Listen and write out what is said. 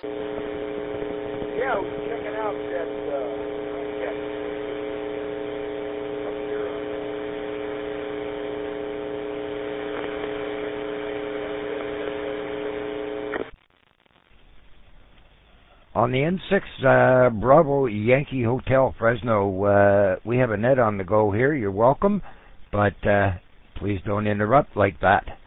Yeah, I was checking out that cat up here on the N6 Bravo Yankee Hotel Fresno. We have a net on the go here. You're welcome, but please don't interrupt like that.